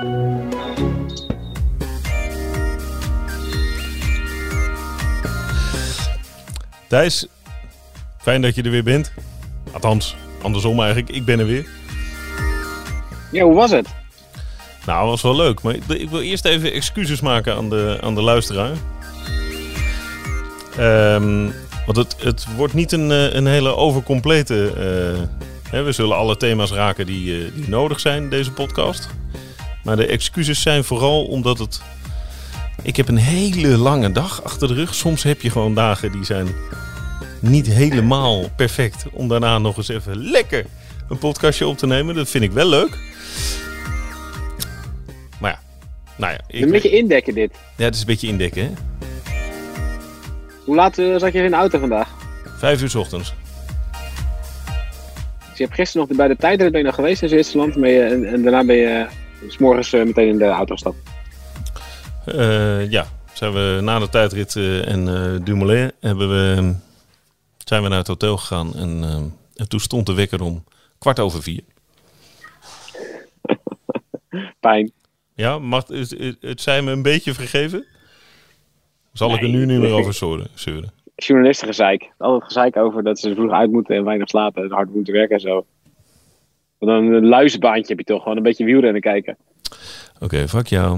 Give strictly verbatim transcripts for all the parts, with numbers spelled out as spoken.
Thijs, fijn dat je er weer bent. Althans, andersom eigenlijk. Ik ben er weer. Ja, hoe was het? Nou, het was wel leuk. Maar ik wil eerst even excuses maken aan de, aan de luisteraar. Um, want het, het wordt niet een, een hele overcomplete... Uh, hè, we zullen alle thema's raken die, uh, die nodig zijn in deze podcast. Maar de excuses zijn vooral omdat het... Ik heb een hele lange dag achter de rug. Soms heb je gewoon dagen die zijn niet helemaal perfect. Om daarna nog eens even lekker een podcastje op te nemen. Dat vind ik wel leuk. Maar ja, nou ja. Ik... Een beetje indekken dit. Ja, het is een beetje indekken, hè. Hoe laat uh, zat je in de auto vandaag? Vijf uur 's ochtends. Dus je hebt gisteren nog bij de tijdrit ben je nog geweest in Zwitserland. Ben je, en, en daarna ben je uh, 's morgens uh, meteen in de auto gestapt. Uh, ja, zijn we na de tijdrit uh, en uh, Dumoulin hebben we, zijn we naar het hotel gegaan. En, uh, en toen stond de wekker om kwart over vier. Pijn. Ja, mag, het, het zijn me een beetje vergeven. Zal nee, ik er nu niet meer over zeuren? Journalistengezeik. Altijd gezeik over dat ze vroeg uit moeten en weinig slapen en hard moeten werken en zo. Want dan een luizenbaantje heb je toch. Gewoon een beetje wielrennen kijken. Oké, okay, fuck jou.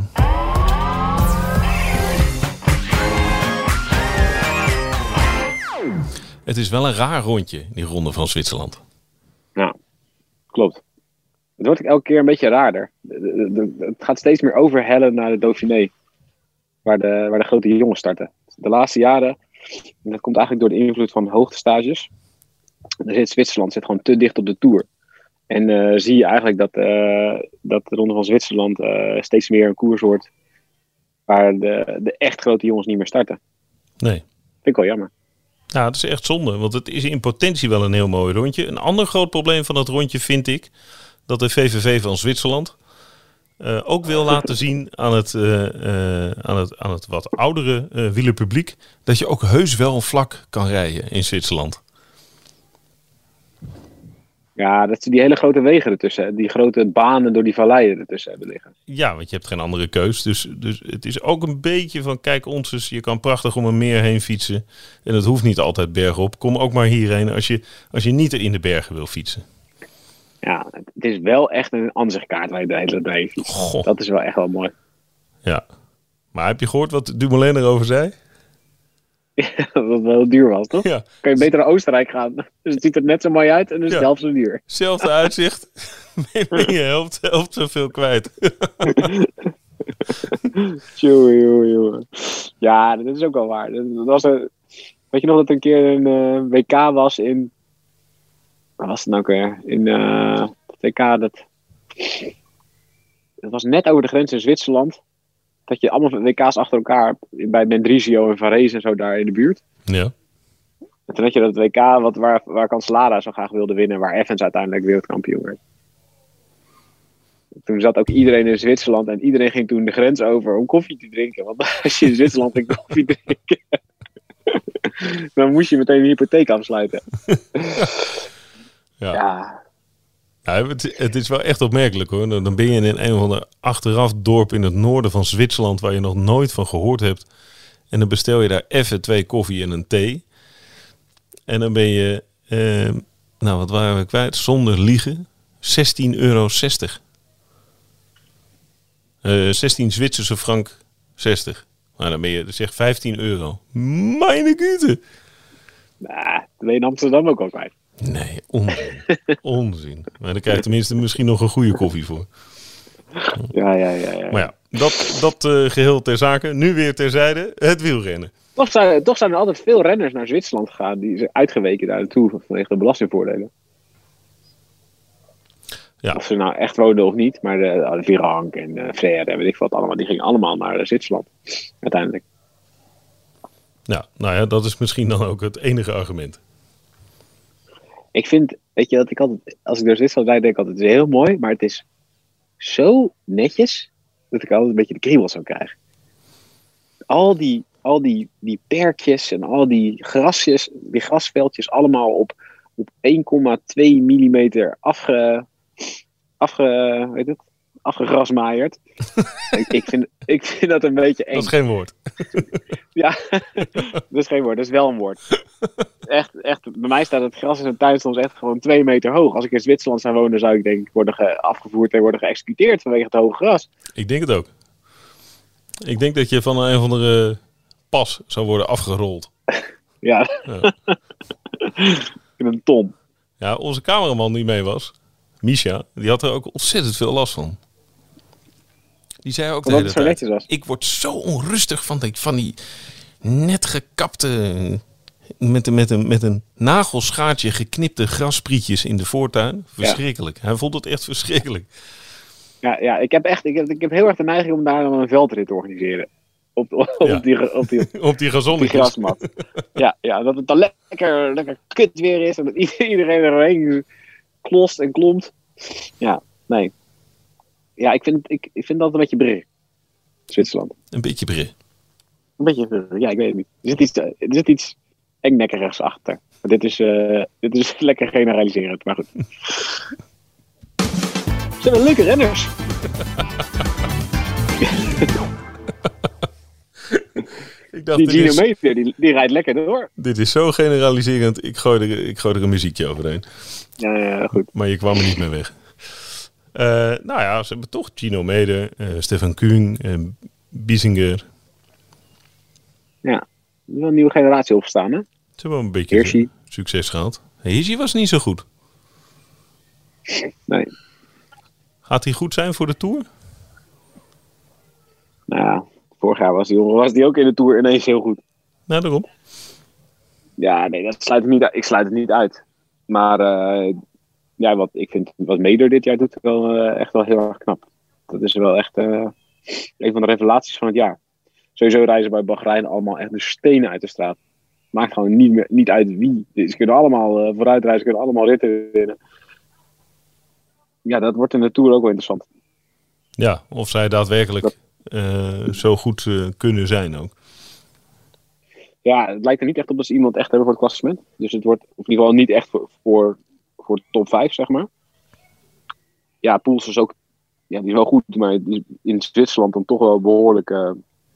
Het is wel een raar rondje, die ronde van Zwitserland. Nou, klopt. Het wordt elke keer een beetje raarder. De, de, de, het gaat steeds meer overhellen naar de Dauphiné. Waar de, waar de grote jongens starten. De laatste jaren, en dat komt eigenlijk door de invloed van hoogtestages. Er zit Zwitserland zit gewoon te dicht op de Tour. En uh, zie je eigenlijk dat, uh, dat de ronde van Zwitserland uh, steeds meer een koers wordt. Waar de, de echt grote jongens niet meer starten. Nee. Vind ik wel jammer. Ja, het is echt zonde, want het is in potentie wel een heel mooi rondje. Een ander groot probleem van dat rondje vind ik dat de V V V van Zwitserland uh, ook wil laten zien aan het, uh, uh, aan het, aan het wat oudere uh, wielerpubliek dat je ook heus wel vlak kan rijden in Zwitserland. Ja, dat ze die hele grote wegen ertussen, die grote banen door die valleien ertussen hebben liggen. Ja, want je hebt geen andere keus. Dus, dus het is ook een beetje van, kijk ons eens, je kan prachtig om een meer heen fietsen. En het hoeft niet altijd bergop. Kom ook maar hierheen als je, als je niet in de bergen wil fietsen. Ja, het is wel echt een ansichtkaart waar je de hele tijd bij fietst. Dat is wel echt wel mooi. Ja, maar heb je gehoord wat Dumoulin erover zei? Ja, dat het wel heel duur was, toch? Ja. Kan je beter naar Oostenrijk gaan. Dus het ziet er net zo mooi uit en dus ja. Het helft zo duur. Hetzelfde uitzicht. Ben je helft, helft zoveel kwijt. Jongen, jongen, jongen. Ja, dat is ook wel waar. Dat was een, weet je nog dat er een keer een uh, W K was in... Waar was het nou ook weer? In uh, het W K dat... Het was net over de grens in Zwitserland. Dat je allemaal W K's achter elkaar bij Mendrisio en Varese en zo daar in de buurt. Ja. En toen had je dat W K wat, waar, waar Cancellara zo graag wilde winnen, waar Evans uiteindelijk wereldkampioen werd. Toen zat ook iedereen in Zwitserland en iedereen ging toen de grens over om koffie te drinken. Want als je in Zwitserland een koffie drinken, dan moest je meteen een hypotheek afsluiten. Ja. Ja. Ja, het, het is wel echt opmerkelijk hoor. Dan ben je in een of ander achteraf dorp in het noorden van Zwitserland waar je nog nooit van gehoord hebt. En dan bestel je daar even twee koffie en een thee. En dan ben je, eh, nou wat waren we kwijt? Zonder liegen, zestien euro zestig. Uh, zestien Zwitserse frank zestig. Nou, dan ben je zeg vijftien euro. Mijn Güte. Nou, dat ben je in Amsterdam ook al kwijt. Nee, onzin. Onzin. Maar dan krijg je tenminste misschien nog een goede koffie voor. Ja, ja, ja. ja. Maar ja, dat, dat uh, geheel ter zake. Nu weer terzijde, het wielrennen. Toch zijn, toch zijn er altijd veel renners naar Zwitserland gegaan. Die zijn uitgeweken daar naartoe vanwege de belastingvoordelen. Ja. Of ze nou echt woonden of niet. Maar de, de Virank en uh, Freire en weet ik wat allemaal. Die gingen allemaal naar uh, Zwitserland. Uiteindelijk. Ja, nou ja, dat is misschien dan ook het enige argument. Ik vind, weet je, dat ik altijd, als ik door Zwitserland rijd, denk ik altijd, het is heel mooi, maar het is zo netjes, dat ik altijd een beetje de kriebels zou krijgen. Al die, al die, die perkjes en al die grasjes, die grasveldjes, allemaal op, op één komma twee millimeter afge, afge, weet het, afgegrasmaaierd. ik, ik, vind, ik vind dat een beetje eng. Dat is geen woord. Ja, dat is geen woord, dat is wel een woord. Echt, echt, bij mij staat het gras in zijn tuin soms echt gewoon twee meter hoog. Als ik in Zwitserland zou wonen, zou ik denk ik worden ge- afgevoerd en worden geëxecuteerd vanwege het hoge gras. Ik denk het ook. Ik denk dat je van een of andere pas zou worden afgerold. Ja, Ja. in een ton. Ja, onze cameraman die mee was, Misha, die had er ook ontzettend veel last van. Die zei ook de Omdat hele het zo tijd, netjes was. ik word zo onrustig van die, van die net gekapte, met, een- met, een, met een nagelschaartje geknipte grasprietjes in de voortuin. Verschrikkelijk. Hij vond het echt verschrikkelijk. Ja, ja ik, heb echt, ik, heb, ik heb heel erg de neiging om daar dan een veldrit te organiseren. Op, op, Ja. op, die, op, die, Op die op die gazonnetjes. grasmat. Ja, ja, dat het dan lekker, lekker kut weer is en dat iedereen erheen klost en klomt. Ja, nee. Ja, ik vind, ik, ik vind dat een beetje bril. Zwitserland. Een beetje bril. Een beetje bril, ja, ik weet het niet. Er zit iets, er zit iets engnekkerigs achter. Maar dit is, uh, dit is lekker generaliserend, maar goed. Ze zijn leuke renners. Ik dacht, Die dit Gino is, Meester, die, die rijdt lekker door. dit is zo generaliserend. Ik gooi, er, ik gooi er een muziekje overheen. Ja, ja, goed. Maar je kwam er niet meer weg. Uh, nou ja, ze hebben toch Gino Meder, uh, Stefan Kuhn, uh, Biesinger. Ja, er is wel een nieuwe generatie opgestaan, hè? Ze hebben wel een beetje Hirschi. succes gehad. Hirschi was niet zo goed. Nee. Gaat hij goed zijn voor de Tour? Nou ja, vorig jaar was die, was die ook in de Tour ineens heel goed. Nou, daarom. Ja, nee, dat sluit ik, niet uit. ik sluit het niet uit. Maar uh, ja, wat ik vind wat Meder dit jaar doet wel uh, echt wel heel erg knap. Dat is wel echt uh, een van de revelaties van het jaar. Sowieso reizen bij Bahrein allemaal echt de stenen uit de straat. Maakt gewoon niet, meer, niet uit wie. Ze kunnen allemaal uh, vooruit reizen, ze kunnen allemaal ritten winnen. Ja, dat wordt in de Tour ook wel interessant. Ja, of zij daadwerkelijk uh, zo goed uh, kunnen zijn ook. Ja, het lijkt er niet echt op dat ze iemand echt hebben voor het klassement. Dus het wordt in ieder geval niet echt voor, voor, voor de top vijf, zeg maar. Ja, Poels is ook... Ja, die is wel goed, maar in Zwitserland dan toch wel behoorlijk uh,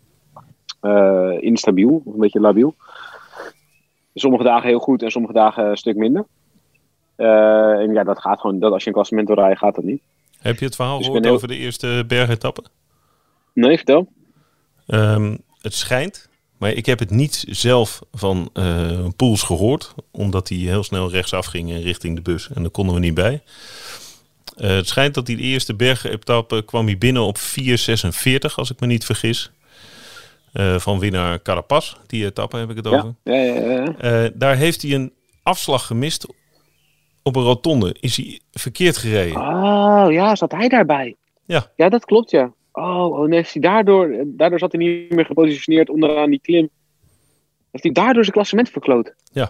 uh, instabiel. Of een beetje labiel. Sommige dagen heel goed en sommige dagen een stuk minder. Uh, en ja, dat gaat gewoon... Dat als je een klassement wil rijden, gaat dat niet. Heb je het verhaal dus gehoord heel... over de eerste bergetappe? Nee, vertel. Um, het schijnt... Maar ik heb het niet zelf van uh, Poels gehoord. Omdat hij heel snel rechtsaf ging richting de bus. En daar konden we niet bij. Uh, het schijnt dat hij de eerste bergetappe kwam hij binnen op vier zesenveertig, als ik me niet vergis. Uh, van winnaar Carapaz. Die etappe heb ik het over. Ja, ja, ja, ja. Uh, daar heeft hij een afslag gemist op een rotonde. Is hij verkeerd gereden. Oh, ja, zat hij daarbij? Ja. Ja, dat klopt, ja. Oh, oh nee, heeft hij daardoor, daardoor zat hij niet meer gepositioneerd onderaan die klim. Heeft hij daardoor zijn klassement verkloot? Ja.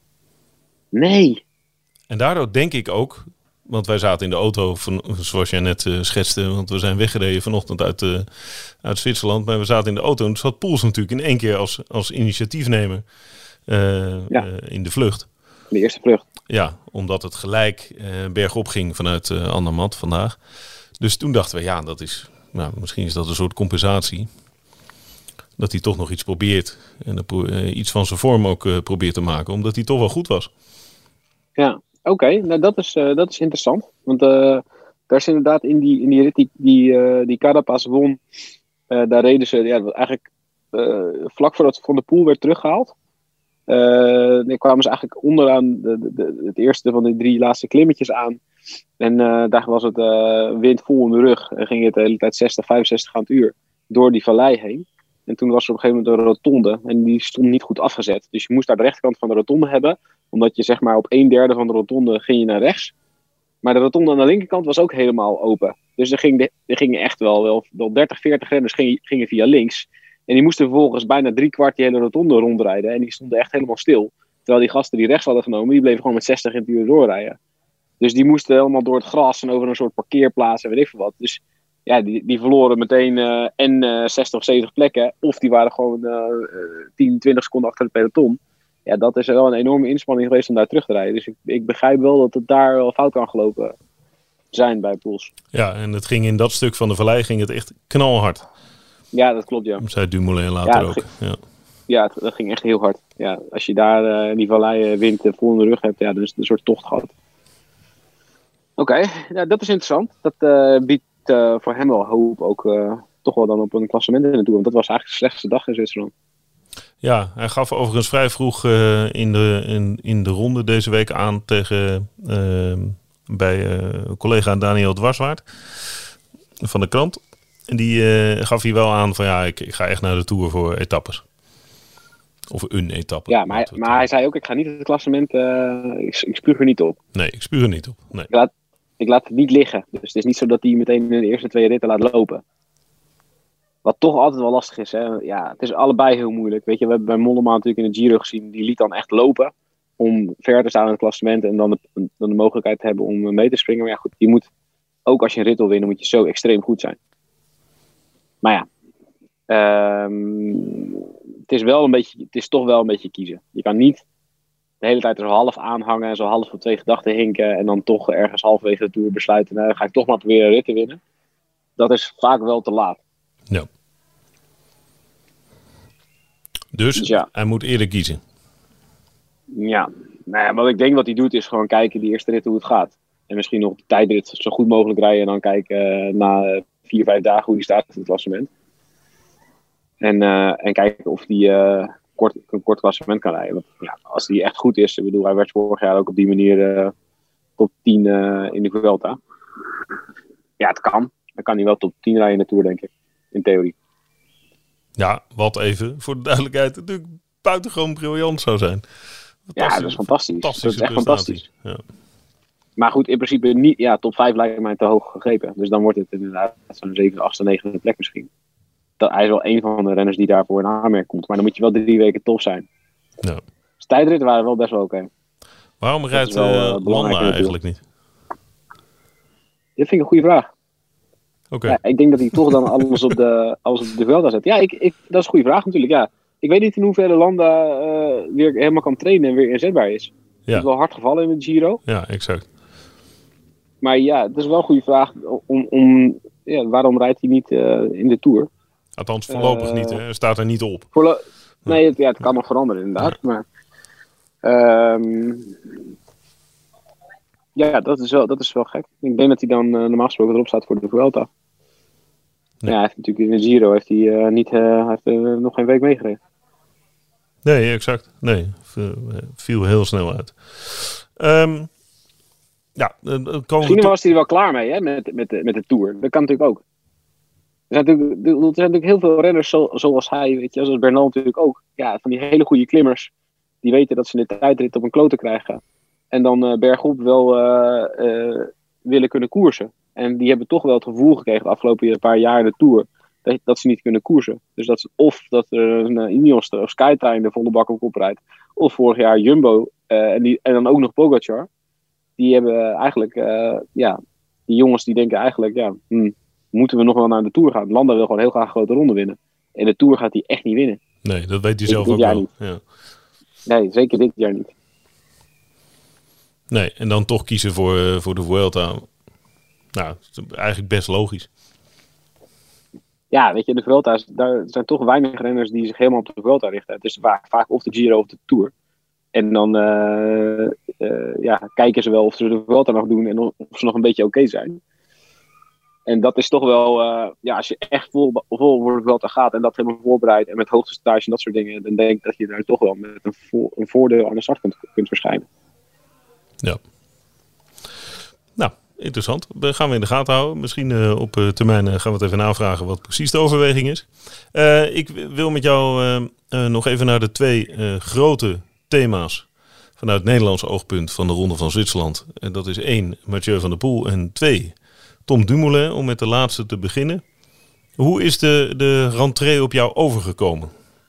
Nee. En daardoor denk ik ook, want wij zaten in de auto, van, zoals jij net uh, schetste, want we zijn weggereden vanochtend uit, uh, uit Zwitserland, maar we zaten in de auto en toen zat Poels natuurlijk in één keer als, als initiatiefnemer uh, ja. uh, in de vlucht. De eerste vlucht. Ja, omdat het gelijk uh, bergop ging vanuit uh, Andermatt vandaag. Dus toen dachten we, ja, dat is... Nou, misschien is dat een soort compensatie. Dat hij toch nog iets probeert. En uh, iets van zijn vorm ook uh, probeert te maken. Omdat hij toch wel goed was. Ja, oké. Okay. Nou, dat is, uh, dat is interessant. Want uh, daar is inderdaad in die, in die rit die, die, uh, die Carapaz won. Uh, daar reden ze ja, eigenlijk uh, vlak voordat Van der Poel werd teruggehaald. Uh, dan kwamen ze eigenlijk onderaan de, de, de, het eerste van de drie laatste klimmetjes aan. En uh, daar was het uh, wind vol in de rug. En ging het de hele tijd zestig, vijfenzestig aan het uur door die vallei heen. En toen was er op een gegeven moment een rotonde. En die stond niet goed afgezet. Dus je moest daar de rechterkant van de rotonde hebben. Omdat je zeg maar op een derde van de rotonde ging je naar rechts. Maar de rotonde aan de linkerkant was ook helemaal open. Dus er, ging de, er gingen echt wel, wel, wel dertig, veertig renners gingen, gingen via links. En die moesten vervolgens bijna drie kwart die hele rotonde rondrijden. En die stonden echt helemaal stil. Terwijl die gasten die rechts hadden genomen, die bleven gewoon met zestig in het uur doorrijden. Dus die moesten helemaal door het gras en over een soort parkeerplaats en weet ik veel wat. Dus ja, die, die verloren meteen uh, en uh, zestig of zeventig plekken. Of die waren gewoon uh, tien, twintig seconden achter het peloton. Ja, dat is wel een enorme inspanning geweest om daar terug te rijden. Dus ik, ik begrijp wel dat het daar wel fout kan gelopen. zijn bij Poels. Ja, en het ging in dat stuk van de vallei ging het echt knalhard. Ja, dat klopt, ja. Zei Dumoulin later ja, ook. Ging, ja, ja het, dat ging echt heel hard. Ja, als je daar uh, die vallei wind uh, vol in de rug hebt, ja, dan is het een soort tocht gehad. Oké, okay, ja, dat is interessant. Dat uh, biedt uh, voor hem wel hoop ook uh, toch wel dan op een klassement in de Tour. Want dat was eigenlijk de slechtste dag in Zwitserland. Ja, hij gaf overigens vrij vroeg uh, in, de, in, in de ronde deze week aan tegen uh, bij uh, collega Daniel Dwarswaard van de krant. En die uh, gaf hij wel aan van ja, ik, ik ga echt naar de Tour voor etappes. Of een etappe. Ja, maar, hij, maar hij zei ook, ik ga niet het klassement, uh, ik, ik spuug er niet op. Nee, ik spuug er niet op. Nee. Ik, laat, ik laat het niet liggen. Dus het is niet zo dat hij meteen in de eerste twee ritten laat lopen. Wat toch altijd wel lastig is. Hè? Ja, het is allebei heel moeilijk. Weet je, we hebben bij Mollema natuurlijk in de Giro gezien. Die liet dan echt lopen. Om ver te staan in het klassement. En dan de, dan de mogelijkheid te hebben om mee te springen. Maar ja, goed. Je moet, ook als je een rit wil winnen, moet je zo extreem goed zijn. Maar ja. Um, het is wel een beetje, het is toch wel een beetje kiezen. Je kan niet de hele tijd er zo half aanhangen. En zo half van twee gedachten hinken. En dan toch ergens halverwege de Tour besluiten. Nou, dan ga ik toch maar proberen een rit te winnen. Dat is vaak wel te laat. Ja. Dus, dus ja. Hij moet eerder kiezen. Ja. Nou ja, wat ik denk wat hij doet is gewoon kijken die eerste rit hoe het gaat. En misschien nog de tijdrit zo goed mogelijk rijden. En dan kijken uh, na vier, vijf dagen hoe die staat in het klassement. En, uh, en kijken of hij uh, kort, een kort klassement kan rijden. Want ja, als hij echt goed is. Ik bedoel, hij werd vorig jaar ook op die manier uh, top tien uh, in de Vuelta. Ja, het kan. Dan kan hij wel top tien rijden in de Tour, denk ik. In theorie. Ja, wat even voor de duidelijkheid natuurlijk buitengewoon briljant zou zijn. Ja, dat is fantastisch. Dat is echt prestatie. fantastisch. Ja. Maar goed, in principe niet. Ja, top vijf lijkt mij te hoog gegrepen. Dus dan wordt het inderdaad zo'n zevende, achtste, negende plek misschien. Dat, hij is wel een van de renners die daarvoor in aanmerking komt. Maar dan moet je wel drie weken top zijn. Ja. Dus tijdritten waren wel best wel oké. Okay. Waarom rijdt uh, Landa eigenlijk niet? Dat vind ik een goede vraag. Okay. Ja, ik denk dat hij toch dan alles op de, alles op de Vuelta zet. Ja, ik, ik, dat is een goede vraag natuurlijk. Ja. Ik weet niet in hoeverre Landa uh, weer helemaal kan trainen en weer inzetbaar is. Ja. Het is wel hard gevallen in de Giro. Ja, exact. Maar ja, het is wel een goede vraag. Om, om, ja, waarom rijdt hij niet uh, in de Tour? Althans, voorlopig uh, niet. Hè? Hij staat er niet op. Voorlo- nee, het, ja, het kan nog veranderen inderdaad. Ja. Maar um, ja, dat is, wel, dat is wel gek. Ik denk dat hij dan uh, normaal gesproken erop staat voor de Vuelta. Nee. Ja, hij heeft natuurlijk in de Giro heeft hij, uh, niet, uh, hij heeft, uh, nog geen week meegereden. Nee, exact. Nee, viel heel snel uit. Um, ja, Misschien to- was hij er wel klaar mee hè, met, met, de, met de Tour. Dat kan natuurlijk ook. Er zijn natuurlijk, er zijn natuurlijk heel veel renners zo, zoals hij, weet je, zoals Bernal natuurlijk ook. Ja, van die hele goede klimmers. Die weten dat ze in de tijdrit op een klote krijgen. En dan uh, bergop wel uh, uh, willen kunnen koersen. En die hebben toch wel het gevoel gekregen de afgelopen paar jaar in de Tour. Dat, dat ze niet kunnen koersen. Dus dat ze, of dat er een uh, Ineos of Skyline de volle bak op kop rijdt. Of vorig jaar Jumbo. Uh, en, die, en dan ook nog Pogacar. Die hebben eigenlijk, uh, ja, die jongens die denken eigenlijk, ja, hmm, moeten we nog wel naar de Tour gaan. Landa wil gewoon heel graag een grote ronde winnen. En de Tour gaat hij echt niet winnen. Nee, dat weet hij zelf ook wel. Ja. Nee, zeker dit jaar niet. Nee, en dan toch kiezen voor, uh, voor de Vuelta. Nou, eigenlijk best logisch. Ja, weet je, de Vuelta, daar zijn toch weinig renners die zich helemaal op de Vuelta richten. Het is vaak, vaak of de Giro of de Tour. En dan uh, uh, ja, kijken ze wel of ze de Vuelta nog doen en of ze nog een beetje oké okay zijn. En dat is toch wel, uh, ja, als je echt vol, vol voor de Vuelta gaat en dat helemaal voorbereidt en met hoogtestage en dat soort dingen, dan denk ik dat je daar toch wel met een, vo- een voordeel aan de start kunt, kunt verschijnen. Ja. Nou, interessant. We gaan we in de gaten houden. Misschien uh, op uh, termijn uh, gaan we het even navragen wat precies de overweging is. Uh, ik wil met jou uh, uh, nog even naar de twee uh, grote thema's vanuit het Nederlandse oogpunt van de Ronde van Zwitserland. En dat is één, Mathieu van der Poel. En twee, Tom Dumoulin, om met de laatste te beginnen. Hoe is de, de rentree op jou overgekomen?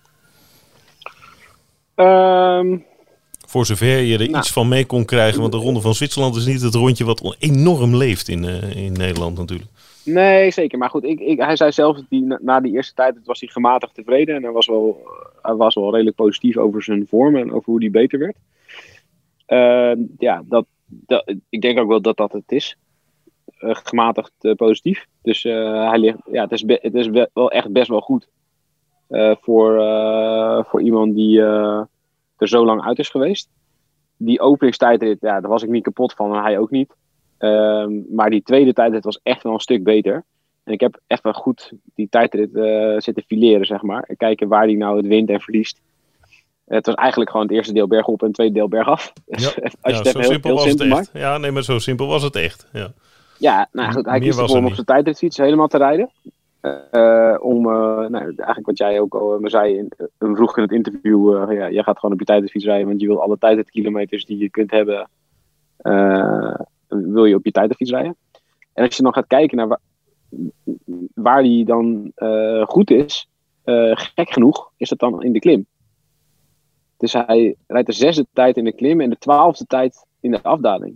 Um, Voor zover je er nou, iets van mee kon krijgen. Want de Ronde van Zwitserland is niet het rondje wat enorm leeft in, uh, in Nederland natuurlijk. Nee, zeker. Maar goed, ik, ik, hij zei zelf dat hij na, na die eerste tijd was hij gematigd tevreden. En hij was, wel, hij was wel redelijk positief over zijn vorm en over hoe hij beter werd. Uh, ja, dat, dat, ik denk ook wel dat dat het is. uh, gematigd uh, positief. Dus uh, hij ligt, ja, het is, be- het is be- wel echt best wel goed uh, voor, uh, voor iemand die uh, er zo lang uit is geweest. Die openingstijdrit, ja, daar was ik niet kapot van en hij ook niet. Um, maar die tweede tijdrit was echt wel een stuk beter. En ik heb echt wel goed die tijdrit uh, zitten fileren, zeg maar. En kijken waar hij nou het wint en verliest. Het was eigenlijk gewoon het eerste deel bergop en het tweede deel bergaf. Ja, Als je ja het zo heel, simpel heel was simpel het maakt. echt. Ja, nee, maar zo simpel was het echt. Ja, ja nou goed, hij Meer kiest was ervoor er om op niet. zijn tijdritfiets helemaal te rijden. Uh, om, uh, nou, eigenlijk wat jij ook al me zei, in, uh, vroeg in het interview, uh, ja, jij gaat gewoon op je tijdritfiets rijden, want je wil alle tijdritkilometers die je kunt hebben, uh, wil je op je tijdritfiets rijden. En als je dan gaat kijken naar waar, waar die dan uh, goed is, uh, gek genoeg, is dat dan in de klim. Dus hij rijdt de zesde tijd in de klim en de twaalfde tijd in de afdaling.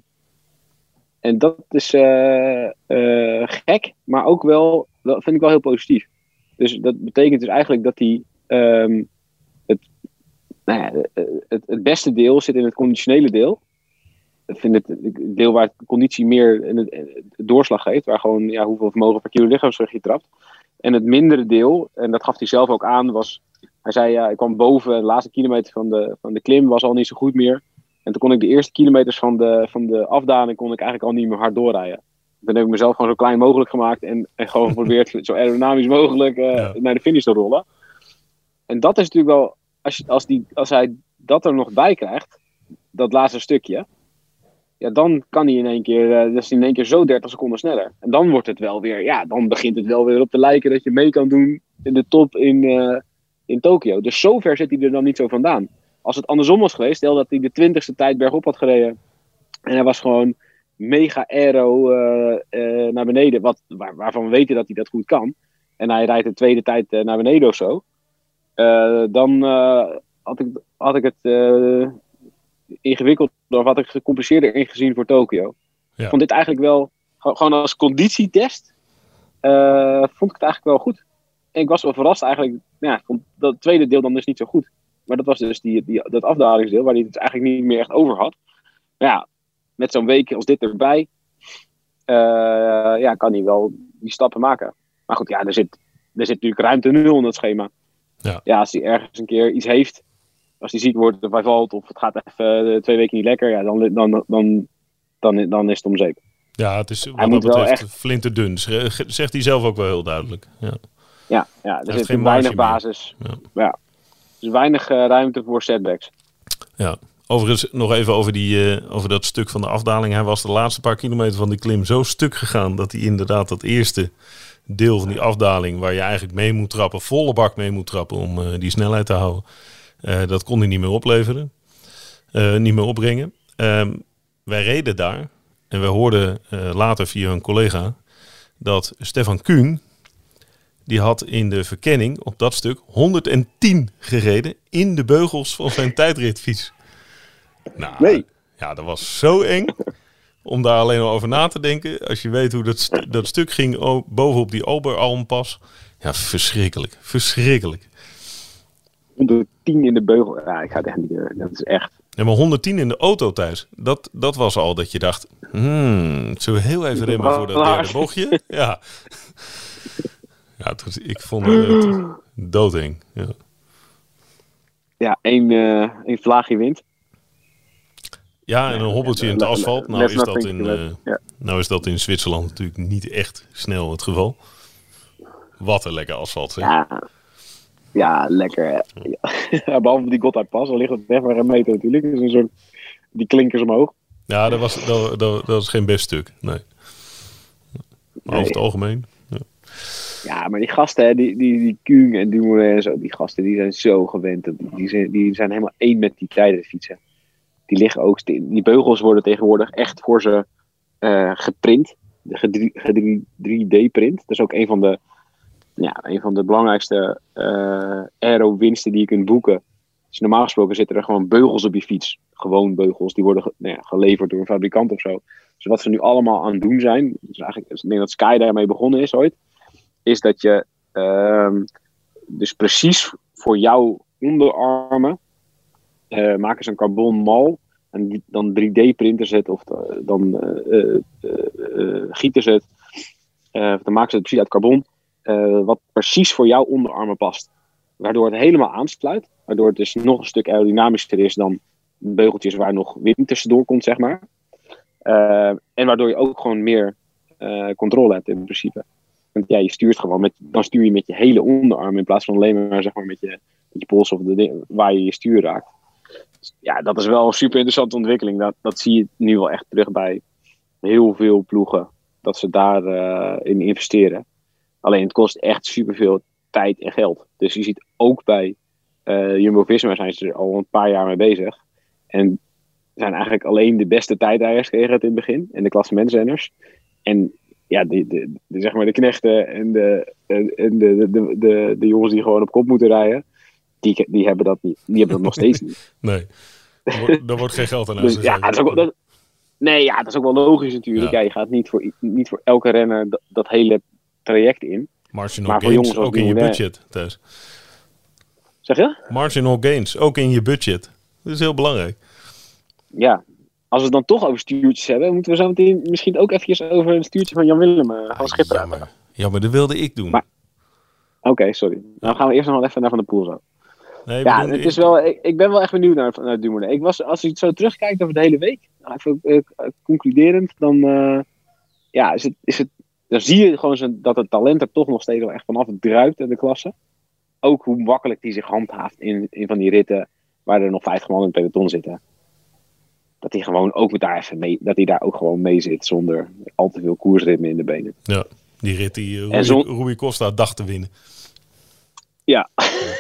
En dat is uh, uh, gek, maar ook wel, wel, vind ik wel heel positief. Dus dat betekent dus eigenlijk dat hij um, het, nou ja, het, het beste deel zit in het conditionele deel. Ik vind het, het deel waar het conditie meer in het, het doorslag geeft, waar gewoon ja, hoeveel vermogen per kilo lichaamsgewicht je trapt. En het mindere deel, en dat gaf hij zelf ook aan, was, hij zei ja, ik kwam boven, de laatste kilometer van de, van de klim was al niet zo goed meer. En toen kon ik de eerste kilometers van de, van de afdaling kon ik eigenlijk al niet meer hard doorrijden. Dan heb ik mezelf gewoon zo klein mogelijk gemaakt en, en gewoon geprobeerd zo aerodynamisch mogelijk uh, ja. naar de finish te rollen. En dat is natuurlijk wel, als, je, als, die, als hij dat er nog bij krijgt, dat laatste stukje, ja, dan kan hij in één keer, uh, dat is in één keer zo dertig seconden sneller. En dan wordt het wel weer, ja, dan begint het wel weer op te lijken dat je mee kan doen in de top in, uh, in Tokio. Dus zover zit hij er dan niet zo vandaan. Als het andersom was geweest, stel dat hij de twintigste tijd bergop had gereden en hij was gewoon mega aero uh, uh, naar beneden, wat, waar, waarvan we weten dat hij dat goed kan, en hij rijdt de tweede tijd uh, naar beneden of zo, uh, dan uh, had, ik, had ik het uh, ingewikkeld, of had ik gecompliceerder ingezien voor Tokio. Ja. Ik vond dit eigenlijk wel, gewoon als conditietest, uh, vond ik het eigenlijk wel goed. En ik was wel verrast eigenlijk, ja, ik vond dat tweede deel dan dus niet zo goed. Maar dat was dus die, die, dat afdalingsdeel waar hij het eigenlijk niet meer echt over had. Maar ja, met zo'n week als dit erbij, uh, ja, kan hij wel die stappen maken. Maar goed, ja, er zit, er zit natuurlijk ruimte nul in dat schema. Ja. ja, als hij ergens een keer iets heeft, als hij ziek wordt of hij valt of het gaat even uh, twee weken niet lekker, ja, dan, dan, dan, dan, dan is het om zeep. Ja, het is wat hij dat betreft echt flinterdun. Zegt hij zelf ook wel heel duidelijk. Ja, ja, ja er zit weinig basis. Ja. Ja. Dus weinig uh, ruimte voor setbacks. Ja, overigens nog even over, die, uh, over dat stuk van de afdaling. Hij was de laatste paar kilometer van die klim zo stuk gegaan dat hij inderdaad dat eerste deel van die afdaling, waar je eigenlijk mee moet trappen, volle bak mee moet trappen om uh, die snelheid te houden. Uh, dat kon hij niet meer opleveren. Uh, niet meer opbrengen. Uh, wij reden daar en we hoorden uh, later via een collega dat Stefan Kühn, die had in de verkenning op dat stuk honderdtien gereden in de beugels van zijn tijdritfiets. Nou, nee. Ja, dat was zo eng om daar alleen al over na te denken. Als je weet hoe dat, st- dat stuk ging o- bovenop die Oberalmpas. Ja, verschrikkelijk. Verschrikkelijk. honderdtien in de beugel. Ja, ik ga het echt niet doen. Dat is echt. Ja, maar honderdtien in de auto thuis. Dat, dat was al dat je dacht, hmm, zullen we heel even remmen voor dat derde bochtje? Ja. Ja, het was, ik vond het doodeng. Ja, ja één, uh, één vlaagje wind. Ja, en een hobbeltje in het asfalt. Nou is, dat in, uh, ja. nou is dat in Zwitserland natuurlijk niet echt snel het geval. Wat een lekker asfalt, zeg. Ja, ja lekker. Ja, behalve die Gotthardpas, dan ligt het echt maar een meter natuurlijk. Dus een soort, die klinkers omhoog. Ja, dat was, dat, dat, dat was geen best stuk, nee. Maar nee. Over het algemeen... Ja. Ja, maar die gasten, hè, die, die, die Kühn en Dumoulin en zo, die gasten, die zijn zo gewend. Die zijn, die zijn helemaal één met die tijdritfietsen. Die liggen ook, die beugels worden tegenwoordig echt voor ze uh, geprint. De drie D print. Dat is ook een van de, ja, een van de belangrijkste uh, aero-winsten die je kunt boeken. Dus normaal gesproken zitten er gewoon beugels op je fiets. Gewoon beugels, die worden ge, nou ja, geleverd door een fabrikant of zo. Dus wat ze nu allemaal aan het doen zijn, dus eigenlijk, ik denk dat Sky daarmee begonnen is ooit, is dat je uh, dus precies voor jouw onderarmen uh, maken ze een carbon mal En die, dan drie D-printers het of uh, dan uh, uh, uh, gieten ze het. Uh, dan maken ze het precies uit carbon. Uh, wat precies voor jouw onderarmen past. Waardoor het helemaal aansluit. Waardoor het dus nog een stuk aerodynamischer is dan beugeltjes waar nog wind tussendoor komt, zeg maar. Uh, en waardoor je ook gewoon meer uh, controle hebt in principe. Want ja, je stuurt gewoon met, dan stuur je met je hele onderarm in plaats van alleen maar, zeg maar met je, met je pols of de ding, waar je je stuur raakt. Dus ja, dat is wel een super interessante ontwikkeling. Dat, dat zie je nu wel echt terug bij heel veel ploegen. Dat ze daarin uh, in investeren. Alleen het kost echt superveel tijd en geld. Dus je ziet ook bij uh, Jumbo-Visma zijn ze er al een paar jaar mee bezig. En zijn eigenlijk alleen de beste tijdrijders gekregen in het begin. En de klassementsrenners. En ja, de, de, de, zeg maar de knechten en, de, en de, de, de, de jongens die gewoon op kop moeten rijden. Die, die hebben dat niet. Die hebben dat nog steeds niet. Nee, daar wordt, daar wordt geen geld aan dus, ja, dat is ook, dat, Nee, ja, dat is ook wel logisch natuurlijk. Ja. Ja, je gaat niet voor, niet voor elke renner dat, dat hele traject in. Marginal maar gains ook in je budget, Thijs. Zeg je? Marginal gains, ook in je budget. Dat is heel belangrijk. Ja, als we het dan toch over stuurtjes hebben, moeten we zo meteen misschien ook eventjes over een stuurtje van Jan Willem uh, van Schipper hebben. Ja, ja, maar dat wilde ik doen. Oké, okay, sorry. Dan gaan we eerst nog wel even naar Van der Poel zo. Nee, ja, bedoel, het is wel, ik, ik ben wel echt benieuwd naar, naar Dumoulin. Ik was, als je het zo terugkijkt over de hele week, even uh, concluderend, dan, uh, ja, is het, is het, dan zie je gewoon zo, dat het talent er toch nog steeds wel echt vanaf druipt in de klasse. Ook hoe makkelijk die zich handhaaft in, in van die ritten waar er nog vijftig man in het peloton zitten. Dat hij gewoon ook met daar even mee, dat hij daar ook gewoon mee zit zonder al te veel koersritme in de benen. Ja, die rit die uh, Rui, zon... Rui Costa dacht te winnen. Ja.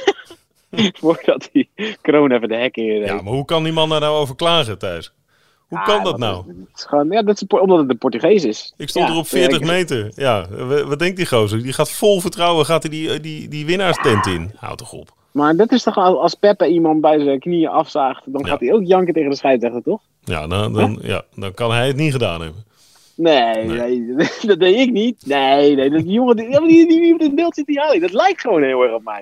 Voordat die kroon even de hek in reed. Ja, maar hoe kan die man daar nou over klagen, Thijs? Hoe ah, kan dat, dat nou? Is, het is gewoon, ja, dat is omdat het een Portugees is. Ik stond ja, er op veertig meter. Ja, wat denkt die gozer? Die gaat vol vertrouwen, gaat hij die, die, die winnaarstent ja. in. Houd toch op. Maar dat is toch als Peppe iemand bij zijn knieën afzaagt, dan ja. gaat hij ook janken tegen de scheidsrechter, toch? Ja, nou, dan, huh? ja, dan kan hij het niet gedaan hebben. Nee, nee. nee dat deed ik niet. Nee, nee, dat die jongen die, die, die, die op het beeld zit, die haal dat lijkt gewoon heel erg op mij.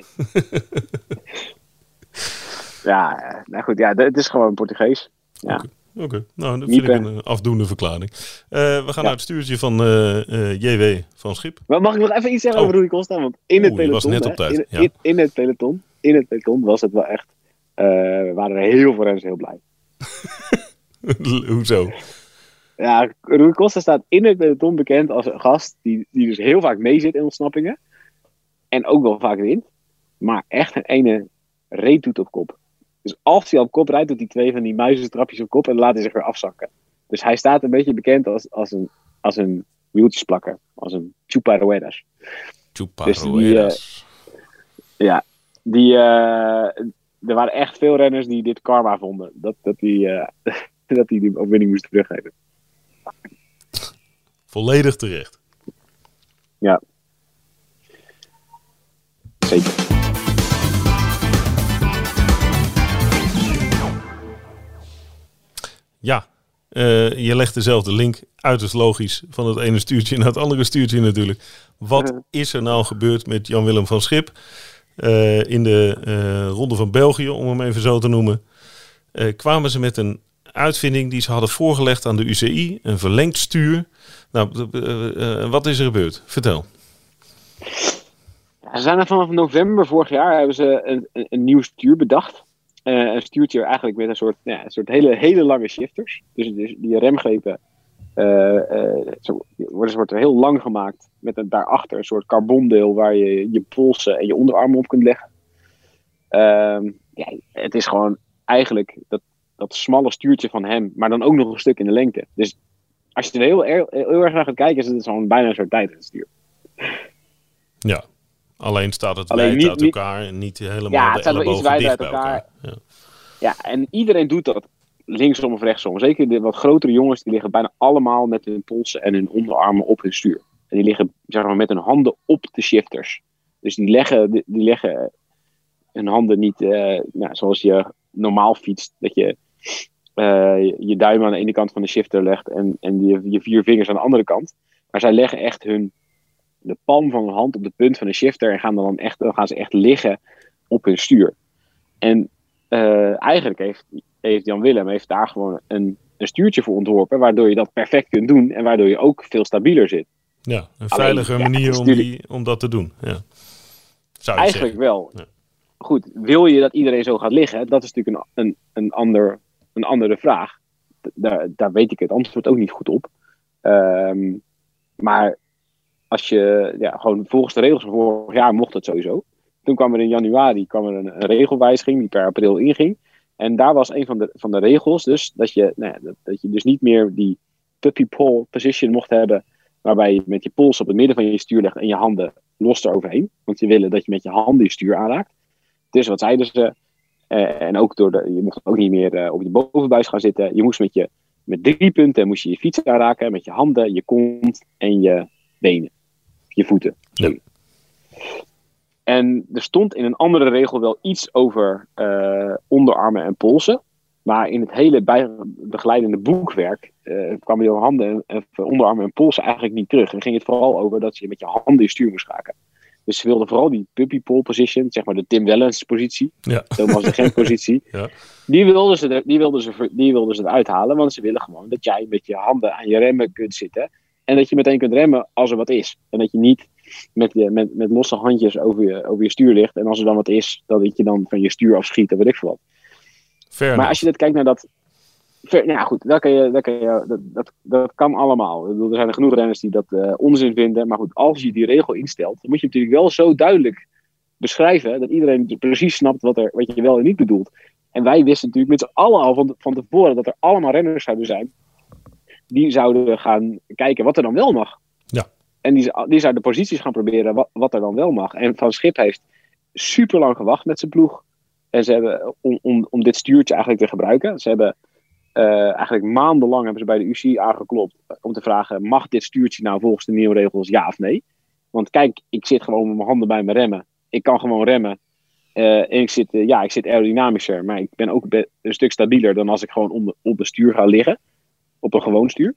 Ja, nou goed, ja, het is gewoon Portugees. Ja. Oké, okay. okay. Nou, dat vind Niepen. ik een afdoende verklaring. Uh, we gaan ja. naar het stuurtje van uh, uh, J W van Schip. Maar mag ik nog even iets zeggen oh. over Rui Costa? Want in het Oeh, peloton, was net op tijd. In, ja. in, in, het peloton, in het peloton was het wel echt, uh, waren er heel veel renners heel blij. Hoezo? Ja, Rui Costa staat in het peloton bekend als een gast die, die dus heel vaak mee zit in ontsnappingen. En ook wel vaak wint. Maar echt een ene reet doet op kop. Dus als hij op kop rijdt, doet hij twee van die muizentrapjes op kop en dan laat hij zich weer afzakken. Dus hij staat een beetje bekend als, als een, als een wieltjesplakker. Als een chuparuedas. Chuparuedas. Dus uh, ja, die, uh, er waren echt veel renners die dit karma vonden. Dat hij die, uh, dat die de overwinning moest teruggeven. Volledig terecht. Ja. Zeker. Ja, uh, je legt dezelfde link, uiterst logisch, van het ene stuurtje naar het andere stuurtje natuurlijk. Wat uh. is er nou gebeurd met Jan Willem van Schip uh, in de uh, Ronde van België, om hem even zo te noemen? Uh, kwamen ze met een uitvinding die ze hadden voorgelegd aan de U C I, een verlengd stuur. Nou, uh, uh, wat is er gebeurd? Vertel. Ja, ze zijn er vanaf november vorig jaar hebben ze een, een, een nieuw stuur bedacht. Uh, een stuurtje eigenlijk met een soort, ja, een soort hele, hele lange shifters. Dus, dus die remgrepen uh, uh, zo, worden soort heel lang gemaakt. Met een, daarachter een soort carbondeel waar je je polsen en je onderarmen op kunt leggen. Uh, ja, het is gewoon eigenlijk dat, dat smalle stuurtje van hem, maar dan ook nog een stuk in de lengte. Dus als je er heel, heel, heel erg naar gaat kijken, is het gewoon bijna een soort tijdritstuur. Ja. Alleen staat het Alleen wijd niet, uit elkaar en niet helemaal ja, de het staat wel iets wijder uit elkaar. elkaar. Ja. ja, en iedereen doet dat linksom of rechtsom. Zeker de wat grotere jongens, die liggen bijna allemaal met hun polsen en hun onderarmen op hun stuur. En die liggen zeg maar, met hun handen op de shifters. Dus die leggen, die leggen hun handen niet uh, nou, zoals je normaal fietst. Dat je uh, je duim aan de ene kant van de shifter legt en, en je, je vier vingers aan de andere kant. Maar zij leggen echt hun... de palm van hun hand op de punt van de shifter en gaan dan echt, dan gaan ze echt liggen op hun stuur. En uh, eigenlijk heeft heeft Jan Willem heeft daar gewoon een, een stuurtje voor ontworpen, waardoor je dat perfect kunt doen en waardoor je ook veel stabieler zit. Ja, een veiliger Alleen, manier ja, om, die, om dat te doen. Ja. Zou je Eigenlijk zeggen. wel. Ja. Goed, wil je dat iedereen zo gaat liggen? Dat is natuurlijk een, een, een, ander, een andere vraag. Daar, daar weet ik het antwoord ook niet goed op. Um, maar als je ja, gewoon volgens de regels van vorig jaar mocht het sowieso. Toen kwam er in januari kwam er een, een regelwijziging die per april inging. En daar was een van de, van de regels dus dat je, nou ja, dat, dat je dus niet meer die puppy pole position mocht hebben, waarbij je met je pols op het midden van je stuur legt en je handen los eroverheen. Want ze willen dat je met je handen je stuur aanraakt. Dus wat zeiden ze? Uh, en ook door de, je mocht ook niet meer uh, op je bovenbuis gaan zitten. Je moest met, je, met drie punten moest je, je fiets aanraken. Met je handen, je kont en je benen. Je voeten. Ja. En er stond in een andere regel wel iets over uh, onderarmen en polsen. Maar in het hele bij, begeleidende boekwerk uh, kwamen die handen en uh, onderarmen en polsen eigenlijk niet terug. En ging het vooral over dat je met je handen je stuur moest raken. Dus ze wilden vooral die puppy pole position, zeg maar de Tim Wellens positie, ja. Thomas de Gent positie. Ja. Die wilden ze, er, die wilden ze, die wilden ze eruit halen, want ze willen gewoon dat jij met je handen aan je remmen kunt zitten. En dat je meteen kunt remmen als er wat is. En dat je niet met, je, met, met losse handjes over je, over je stuur ligt. En als er dan wat is, dat je dan van je stuur afschiet en weet ik veel wat. Fair maar enough. Als je dit kijkt naar dat... Ver, nou ja, goed, dat kan, je, dat, kan je, dat, dat, dat kan allemaal. Ik bedoel, er zijn er genoeg renners die dat uh, onzin vinden. Maar goed, als je die regel instelt, dan moet je natuurlijk wel zo duidelijk beschrijven dat iedereen precies snapt wat, er, wat je wel en niet bedoelt. En wij wisten natuurlijk met z'n allen al van, van tevoren dat er allemaal renners zouden zijn die zouden gaan kijken wat er dan wel mag. Ja. En die, die zouden de posities gaan proberen wat, wat er dan wel mag. En Van Schip heeft super lang gewacht met zijn ploeg. En ze hebben, om, om, om dit stuurtje eigenlijk te gebruiken. Ze hebben uh, eigenlijk maandenlang hebben ze bij de U C I aangeklopt om te vragen, mag dit stuurtje nou volgens de nieuwe regels ja of nee? Want kijk, ik zit gewoon met mijn handen bij mijn remmen. Ik kan gewoon remmen. Uh, en ik zit, uh, ja, ik zit aerodynamischer, maar ik ben ook be- een stuk stabieler dan als ik gewoon om de, op de stuur ga liggen. Op een gewoon stuur.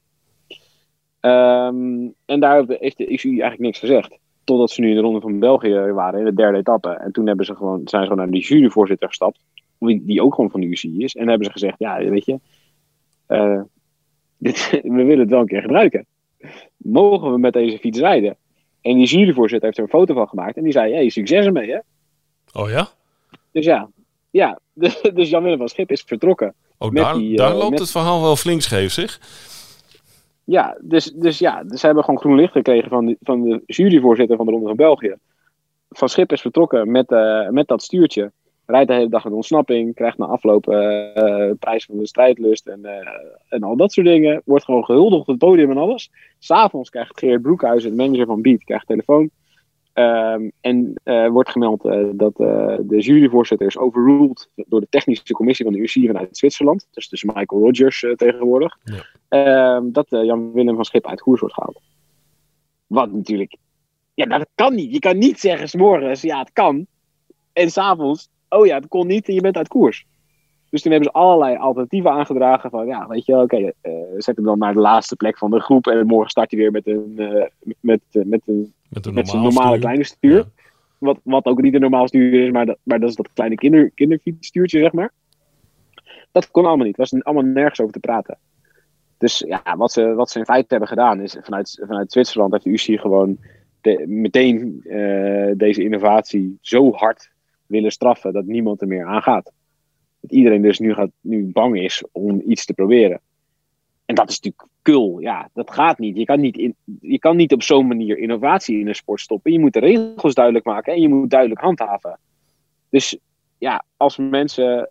Um, en daar heeft de U C I eigenlijk niks gezegd. Totdat ze nu in de Ronde van België waren, in de derde etappe. En toen hebben ze gewoon, zijn ze gewoon naar die juryvoorzitter gestapt. Die ook gewoon van de U C I is. En dan hebben ze gezegd, ja, weet je. Uh, dit, we willen het wel een keer gebruiken. Mogen we met deze fiets rijden? En die juryvoorzitter heeft er een foto van gemaakt. En die zei, hey, succes ermee, hè? Oh ja? Dus ja. Ja, dus Jan Willem van Schip is vertrokken. Oh, daar, die, daar uh, loopt met... het verhaal wel flink scheef, zeg. Ja, dus, dus ja, dus ze hebben gewoon groen licht gekregen van de, van de juryvoorzitter van de Ronde van België. Van Schip is vertrokken met, uh, met dat stuurtje. Rijdt de hele dag met ontsnapping. Krijgt na afloop uh, prijs van de strijdlust en, uh, en al dat soort dingen. Wordt gewoon gehuldigd op het podium en alles. S'avonds krijgt Geert Broekhuizen, de manager van Beat, krijgt telefoon. Um, en uh, wordt gemeld uh, dat uh, de juryvoorzitter is overruled door de technische commissie van de U C I vanuit Zwitserland. Dus, dus Michael Rogers uh, tegenwoordig. Ja. Um, dat uh, Jan Willem van Schip uit koers wordt gehaald. Wat natuurlijk... Ja, dat kan niet. Je kan niet zeggen 's morgens, ja, het kan. En 's avonds, oh ja, het kon niet en je bent uit koers. Dus toen hebben ze allerlei alternatieven aangedragen van, ja, weet je, oké, okay, uh, zet hem dan naar de laatste plek van de groep en morgen start hij weer met een, uh, met, uh, met een, met een met zijn normale stuur. kleine stuur. Ja. Wat, wat ook niet een normaal stuur is, maar dat, maar dat is dat kleine kinder, kinderfietsstuurtje, zeg maar. Dat kon allemaal niet. Er was allemaal nergens over te praten. Dus ja, wat ze, wat ze in feite hebben gedaan is, vanuit, vanuit Zwitserland heeft de U C I gewoon de, meteen uh, deze innovatie zo hard willen straffen dat niemand er meer aan gaat. Dat iedereen dus nu, gaat, nu bang is om iets te proberen. En dat is natuurlijk kul. Ja, dat gaat niet. Je kan niet, in, je kan niet op zo'n manier innovatie in een sport stoppen. Je moet de regels duidelijk maken en je moet duidelijk handhaven. Dus ja, als mensen uh,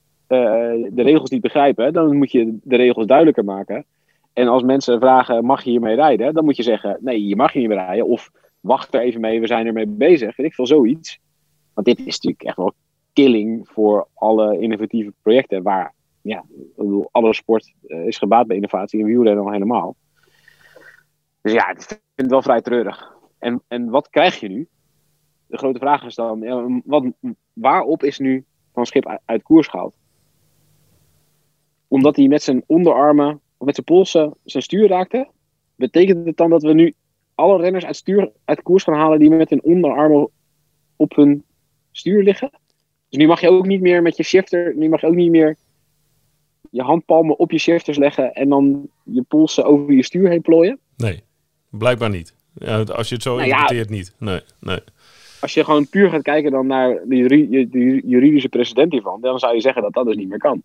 de regels niet begrijpen, dan moet je de regels duidelijker maken. En als mensen vragen, mag je hiermee rijden? Dan moet je zeggen, nee, je mag hier niet meer rijden. Of wacht er even mee, we zijn ermee bezig. Weet ik veel, zoiets. Want dit is natuurlijk echt wel killing voor alle innovatieve projecten. Waar, ja, alle sport uh, is gebaat bij innovatie. En wielrennen al helemaal. Dus ja, ik vind het wel vrij treurig. En, en wat krijg je nu? De grote vraag is dan, ja, wat, waarop is nu Van Schip uit, uit koers gehaald? Omdat hij met zijn onderarmen of met zijn polsen zijn stuur raakte? Betekent het dan dat we nu alle renners uit, stuur, uit koers gaan halen die met hun onderarmen op hun stuur liggen? Dus nu mag je ook niet meer met je shifter, nu mag je ook niet meer je handpalmen op je shifters leggen en dan je polsen over je stuur heen plooien? Nee, blijkbaar niet. Ja, als je het zo Nou interpreteert, ja, niet. Nee, nee. Als je gewoon puur gaat kijken dan naar de, juri- de juridische precedent hiervan, dan zou je zeggen dat dat dus niet meer kan.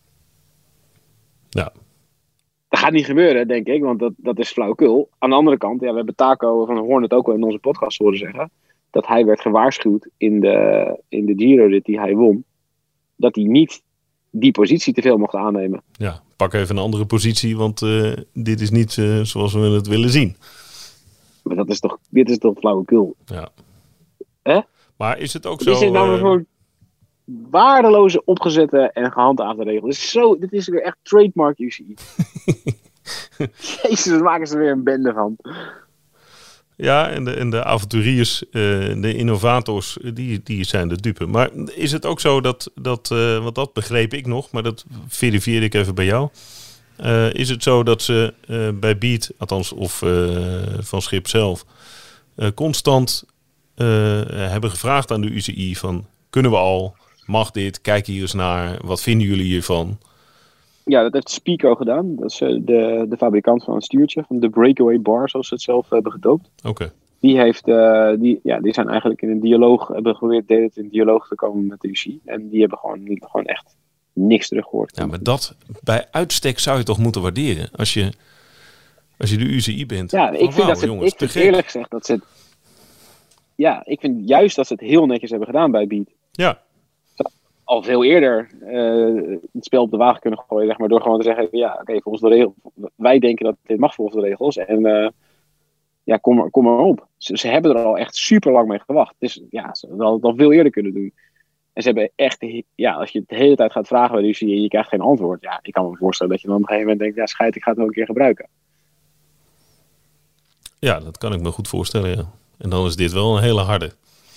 Ja. Dat gaat niet gebeuren, denk ik, want dat, dat is flauwekul. Aan de andere kant, ja, we hebben Taco van Hoorn het ook wel in onze podcast horen zeggen, dat hij werd gewaarschuwd in de, in de Giro-rit die hij won, dat hij niet die positie te veel mocht aannemen. Ja, pak even een andere positie, want uh, dit is niet uh, zoals we het willen zien. Maar dat is toch, dit is toch flauwekul? Ja. Hè? Maar is het ook Dit zo... is nou uh... voor waardeloze opgezette en gehandhaafde regels. Dit is, zo, dit is weer echt trademark U C I. Jezus, daar maken ze weer een bende van. Ja, en de, en de avonturiers, uh, de innovators, die, die zijn de dupe. Maar is het ook zo dat, dat uh, want dat begreep ik nog, maar dat verifieerde ik even bij jou. Uh, is het zo dat ze uh, bij Beat, althans of uh, van Schip zelf, uh, constant uh, hebben gevraagd aan de U C I van, kunnen we al, mag dit, kijk hier eens naar, wat vinden jullie hiervan? Ja, dat heeft Spico gedaan. Dat is uh, de, de fabrikant van een stuurtje, van de Breakaway Bar, zoals ze het zelf hebben gedoopt. Oké. Okay. Die, heeft, uh, die, ja, die zijn eigenlijk in een dialoog, hebben geprobeerd deden in dialoog te komen met de U C I. En die hebben gewoon, gewoon echt niks teruggehoord. Ja, maar dat bij uitstek zou je toch moeten waarderen als je, als je de U C I bent. Ja, ik van, vind wauw, dat ze, jongens, ik vind eerlijk gezegd dat ze het, ja, ik vind juist dat ze het heel netjes hebben gedaan bij Beat. Ja. Al veel eerder uh, het spel op de wagen kunnen gooien, zeg maar, door gewoon te zeggen, ja, oké, okay, volgens de regels, wij denken dat dit mag volgens de regels en uh, ja, kom maar, kom maar op. Ze, ze hebben er al echt super lang mee gewacht. Dus ja, ze hadden het al veel eerder kunnen doen. En ze hebben echt, ja, als je het de hele tijd gaat vragen bij de U C I en je krijgt geen antwoord, ja, ik kan me voorstellen dat je dan op een gegeven moment denkt, ja, scheid, ik ga het nog een keer gebruiken. Ja, dat kan ik me goed voorstellen, ja. En dan is dit wel een hele harde.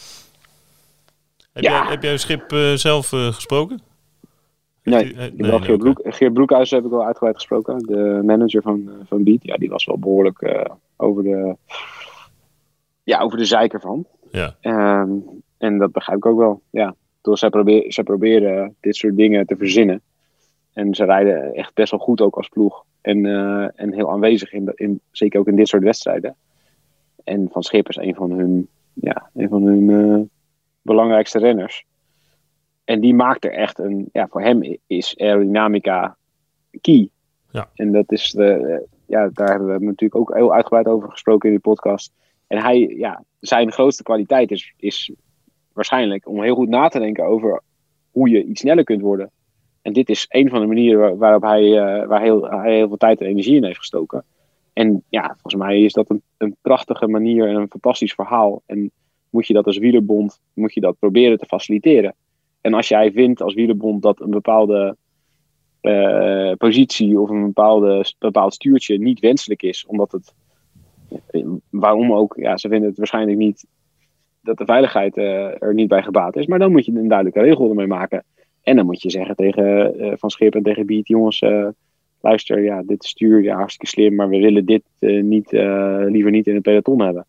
Heb, ja. jij, heb jij Schip uh, zelf uh, gesproken? Nee, u, uh, nee, nee, wel nee Geert, okay. Broek, Geert Broekhuis heb ik wel uitgebreid gesproken. De manager van, uh, van Beat. Ja, die was wel behoorlijk uh, over de ja, over de zeik ervan. Ja. Um, en dat begrijp ik ook wel. Ja. Dus zij, probeer, zij proberen dit soort dingen te verzinnen. En ze rijden echt best wel goed ook als ploeg. En, uh, en heel aanwezig, in, in, zeker ook in dit soort wedstrijden. En Van Schip is een van hun, ja, een van hun uh, belangrijkste renners. En die maakt er echt een... Ja, voor hem is aerodynamica key. Ja. En dat is... De, ja, daar hebben we natuurlijk ook heel uitgebreid over gesproken in de podcast. En hij, ja, zijn grootste kwaliteit is, is waarschijnlijk om heel goed na te denken over hoe je iets sneller kunt worden. En dit is een van de manieren waarop hij, uh, waar heel, hij heel veel tijd en energie in heeft gestoken. En ja, volgens mij is dat een, een prachtige manier en een fantastisch verhaal. En moet je dat als wielerbond, moet je dat proberen te faciliteren. En als jij vindt als wielerbond dat een bepaalde uh, positie of een bepaalde, bepaald stuurtje niet wenselijk is, omdat het, waarom ook, ja, ze vinden het waarschijnlijk niet dat de veiligheid uh, er niet bij gebaat is, maar dan moet je een duidelijke regel ermee maken. En dan moet je zeggen tegen uh, Van Schip en tegen Beat, jongens, uh, luister, ja, dit stuur, ja, hartstikke slim, maar we willen dit uh, niet, uh, liever niet in het peloton hebben.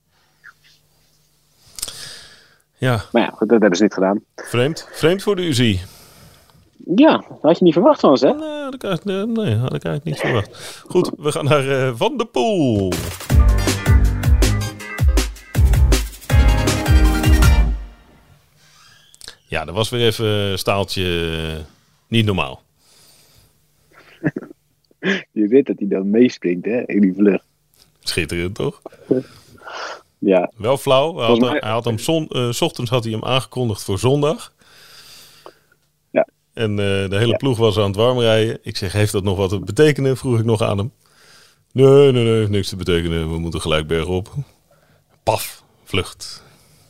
Ja. Maar ja, goed, dat hebben ze niet gedaan. Vreemd. Vreemd voor de U C I. Ja, dat had je niet verwacht van ze, hè? Nee, dat had ik, nee, nee, had ik eigenlijk niet verwacht. Goed, we gaan naar uh, Van der Poel. Ja, dat was weer even staaltje uh, niet normaal. Je weet dat hij dan meespringt, hè, in die vlucht. Schitterend, toch? Ja. Wel flauw. Hij had, mij... hij had hem zon, uh, 's ochtends had hij hem aangekondigd voor zondag. Ja. En uh, de hele ja. ploeg was aan het warmrijden. Ik zeg, heeft dat nog wat te betekenen? Vroeg ik nog aan hem. Nee, nee, nee, heeft niks te betekenen. We moeten gelijk bergop. Paf, vlucht.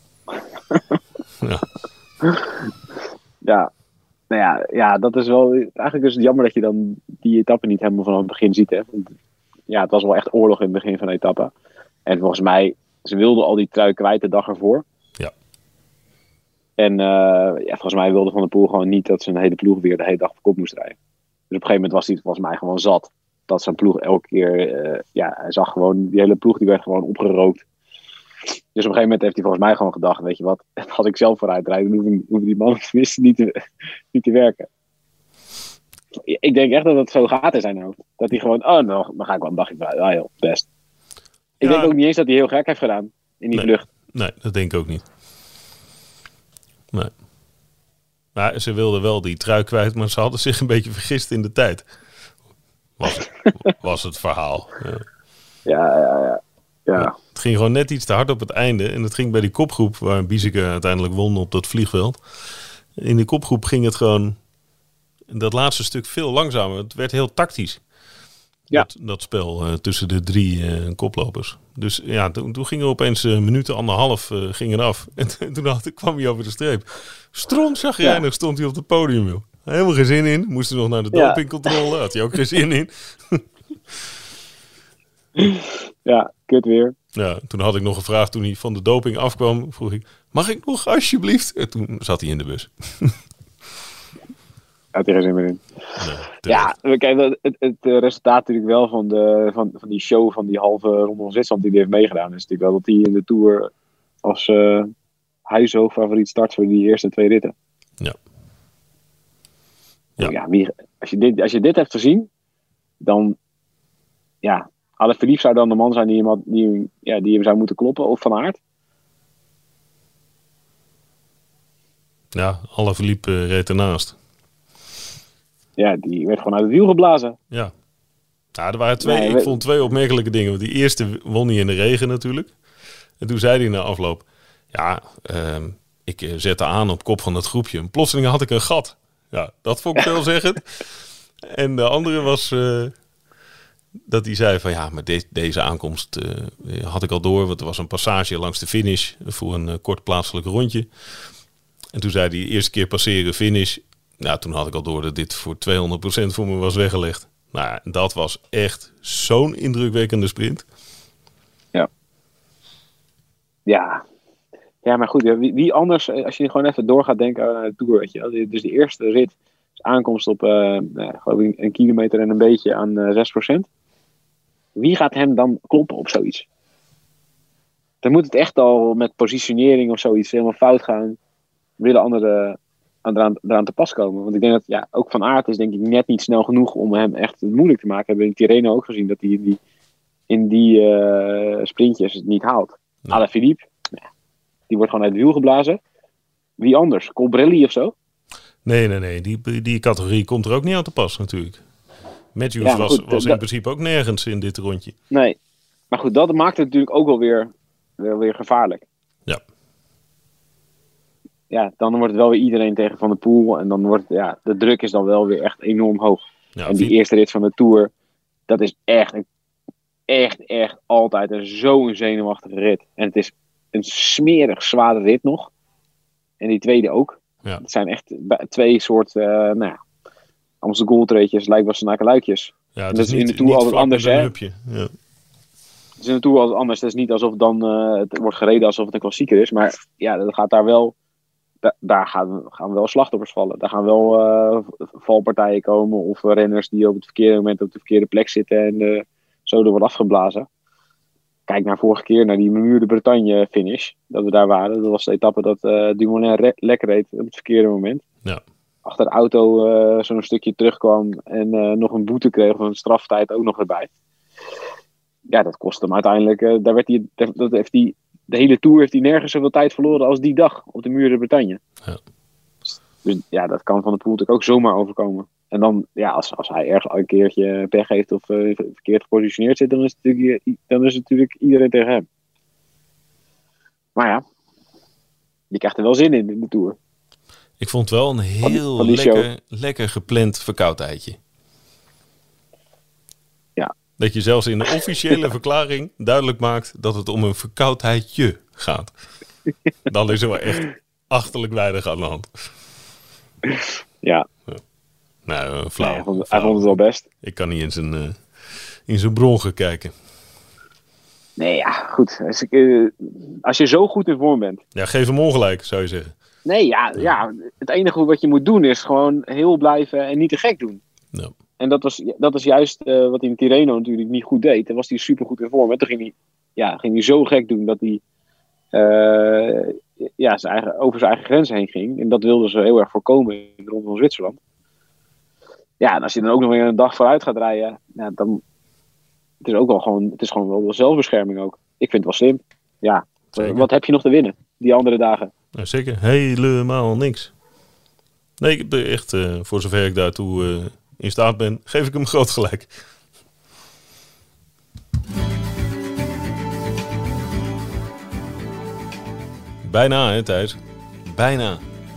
Ja. Ja. Nou ja, ja, dat is wel... Eigenlijk is het jammer dat je dan die etappe niet helemaal vanaf het begin ziet, hè. Want, ja, het was wel echt oorlog in het begin van de etappe. En volgens mij, ze wilden al die trui kwijt de dag ervoor. Ja. En uh, ja, volgens mij wilde Van der Poel gewoon niet dat zijn hele ploeg weer de hele dag op kop moest rijden. Dus op een gegeven moment was hij volgens mij gewoon zat. Dat zijn ploeg elke keer... Uh, ja, hij zag gewoon... Die hele ploeg die werd gewoon opgerookt. Dus op een gegeven moment heeft hij volgens mij gewoon gedacht, weet je wat, als ik zelf vooruit rijd, dan hoeven, hoeven die mannen tenminste niet te, niet te werken. Ik denk echt dat het zo gaat in zijn hoofd. Dat hij gewoon, oh nou, dan ga ik wel een dagje vooruit. Ah joh, best. Ik Ja. denk ook niet eens dat hij heel gek heeft gedaan in die Nee. vlucht. Nee, dat denk ik ook niet. Nee. Maar ze wilden wel die trui kwijt, maar ze hadden zich een beetje vergist in de tijd. Was het, was het verhaal. Ja. Ja, ja, ja. ja. Het ging gewoon net iets te hard op het einde. En het ging bij die kopgroep, waar Bieseke uiteindelijk won op dat vliegveld. In die kopgroep ging het gewoon, dat laatste stuk, veel langzamer. Het werd heel tactisch. Ja. Dat, dat spel uh, tussen de drie uh, koplopers. Dus ja, toen, toen ging er opeens een uh, minuut, anderhalf uh, ging er af. En, en toen had, kwam hij over de streep. Strontchagrijnig ja. stond hij op het podium, joh. Helemaal geen zin in. Moest hij nog naar de Ja. dopingcontrole. Had hij ook geen zin in. Ja, kut weer. Ja, toen had ik nog gevraagd, toen hij van de doping afkwam, vroeg ik, mag ik nog alsjeblieft? En toen zat hij in de bus. Had hij geen zin meer in. Nee, ja, kijk, het, het, het resultaat natuurlijk wel van, de, van, van die show van die halve ronde van Zwitserland die hij heeft meegedaan. Is natuurlijk wel dat hij in de Tour als uh, huishoog favoriet start voor die eerste twee ritten. Ja. Ja, ja wie, als, je dit, als je dit hebt gezien, dan ja, Alaphilippe zou dan de man zijn die hem, had, die, ja, die hem zou moeten kloppen, of Van Aert. Ja, Alaphilippe uh, reed ernaast. Ja, die werd gewoon uit het wiel geblazen. Ja. Nou, er waren twee, nee, ik we... vond twee opmerkelijke dingen. Want die eerste won hij in de regen natuurlijk. En toen zei hij na afloop, ja, uh, ik uh, zette aan op kop van het groepje. En plotseling had ik een gat. Ja, dat vond ik veelzeggend. En de andere was uh, dat hij zei van ja, maar de, deze aankomst uh, had ik al door. Want er was een passage langs de finish voor een uh, kort plaatselijk rondje. En toen zei hij, de eerste keer passeren finish. Nou, toen had ik al door dat dit voor tweehonderd procent voor me was weggelegd. Nou ja, dat was echt zo'n indrukwekkende sprint. Ja. Ja. Ja, maar goed, wie, wie anders, als je gewoon even door gaat denken aan de Tour, weet je wel. Dus die eerste rit is aankomst op uh, nou, geloof ik een kilometer en een beetje aan uh, zes procent. Wie gaat hem dan kloppen op zoiets? Dan moet het echt al met positionering of zoiets helemaal fout gaan. Willen anderen eraan, eraan te pas komen. Want ik denk dat, ja, ook Van Aert is denk ik net niet snel genoeg om hem echt moeilijk te maken. We hebben in Tirreno ook gezien dat hij in die, in die uh, sprintjes het niet haalt. Ja. Alaphilippe, ja, die wordt gewoon uit het wiel geblazen. Wie anders? Colbrelli of zo? Nee, nee, nee. Die, die categorie komt er ook niet aan te pas natuurlijk. Matthews ja, was, goed, was in dat, principe ook nergens in dit rondje. Nee, maar goed, dat maakt het natuurlijk ook wel weer, wel weer gevaarlijk. Ja. Ja, dan wordt het wel weer iedereen tegen Van der Poel. En dan wordt ja, de druk is dan wel weer echt enorm hoog. Ja, en die wie... eerste rit van de Tour, dat is echt, echt, echt altijd een zo'n zenuwachtige rit. En het is een smerig zware rit nog. En die tweede ook. Ja. Het zijn echt twee soort, uh, nou ja, Amstel Gold Race's, lijkt wel snakeluikjes. Ja, het is, is niet, in de Tour altijd anders, hè? Hupje. Ja. Het is in de Tour altijd anders. Het is niet alsof dan uh, het wordt gereden alsof het een klassieker is. Maar ja, dat gaat daar wel... Da- daar gaan, gaan wel slachtoffers vallen. Daar gaan wel uh, valpartijen komen. Of uh, renners die op het verkeerde moment op de verkeerde plek zitten. En uh, zo er wordt afgeblazen. Kijk naar vorige keer, naar die Muur de Bretagne finish. Dat we daar waren. Dat was de etappe dat uh, Dumoulin re- lekker reed op het verkeerde moment. Ja. Achter de auto uh, zo'n stukje terugkwam. En uh, nog een boete kreeg of een straftijd ook nog erbij. Ja, dat kostte hem uiteindelijk. Uh, daar werd hij, dat heeft hij... De hele Tour heeft hij nergens zoveel tijd verloren als die dag op de Muur de Bretagne. Ja. Dus ja, dat kan Van der Poel natuurlijk ook zomaar overkomen. En dan, ja, als, als hij ergens een keertje pech heeft of uh, verkeerd gepositioneerd zit, dan is, het natuurlijk, dan is het natuurlijk iedereen tegen hem. Maar ja, die krijgt er wel zin in, in de Tour. Ik vond het wel een heel van, van lekker, lekker gepland verkoudheidje. Ja. Dat je zelfs in de officiële verklaring duidelijk maakt dat het om een verkoudheidje gaat. Dan is er wel echt achterlijk weinig aan de hand. Ja. ja. Nou, flauw, nee, hij, vond, flauw. hij vond het wel best. Ik kan niet in zijn, uh, in zijn brongen kijken. Nee, ja, goed. Als, ik, uh, als je zo goed in vorm bent. Ja, geef hem ongelijk, zou je zeggen. Nee, ja, ja, het enige wat je moet doen is gewoon heel blijven en niet te gek doen. Ja. En dat was, dat was juist uh, wat hij in Tirreno natuurlijk niet goed deed. Dan was hij super goed in vorm. En toen ging hij, ja, ging hij zo gek doen dat hij uh, ja, zijn eigen, over zijn eigen grens heen ging. En dat wilden ze heel erg voorkomen in de Ronde van Zwitserland. Ja, en als je dan ook nog weer een dag vooruit gaat rijden, ja, dan het is ook wel gewoon, het is gewoon wel zelfbescherming ook. Ik vind het wel slim. Ja, zeker. Wat heb je nog te winnen die andere dagen? Ja, zeker, helemaal niks. Nee, ik ben echt, uh, voor zover ik daartoe uh, in staat ben, geef ik hem groot gelijk. Bijna, hè, Thijs? Bijna.